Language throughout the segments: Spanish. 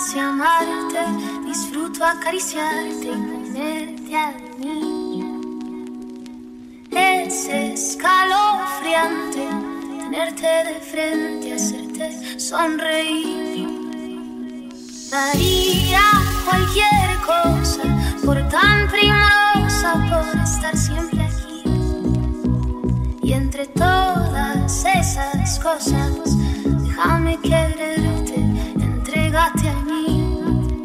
nace amarte, disfruto acariciarte y tenerte a mí. Es escalofriante tenerte de frente, hacerte sonreír. Daría cualquier cosa por tan primorosa, por estar siempre aquí. Y entre todas esas cosas, déjame quererte, entrégate a mí.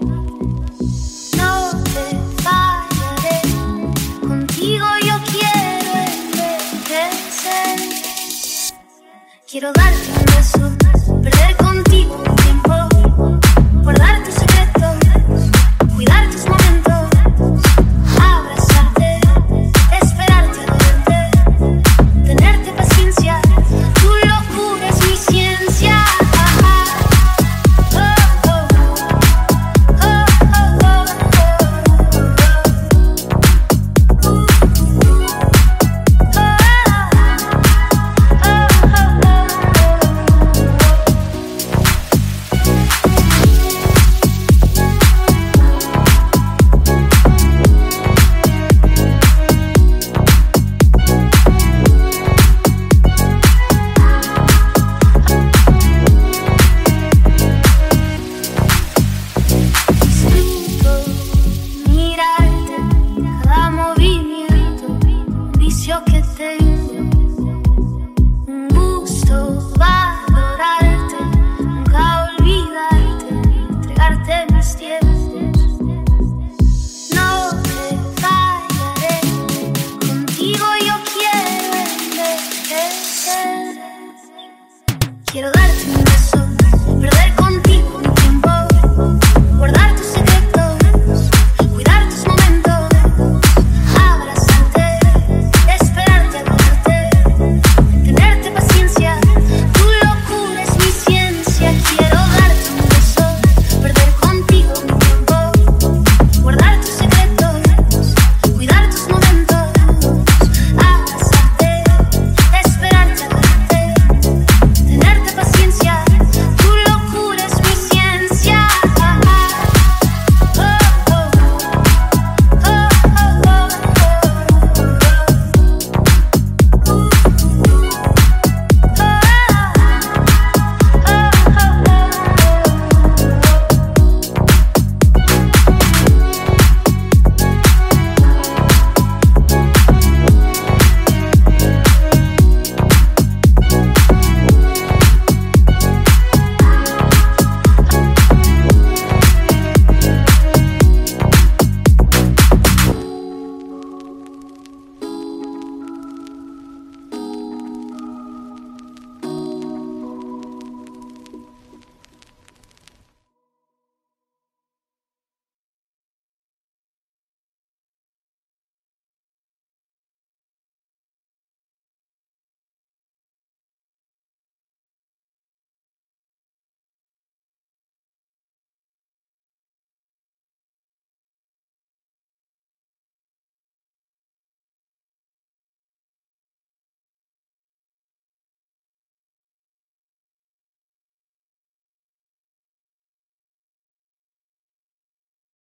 No te fallaré, contigo yo quiero envejecer. Quiero darte un beso, perder contigo un tiempo, guardar tus secretos, cuidar tus momentos, abrazarte, esperarte a verte, tenerte paciencia, tu locura es mi ciencia. Quiero darte un beso, perder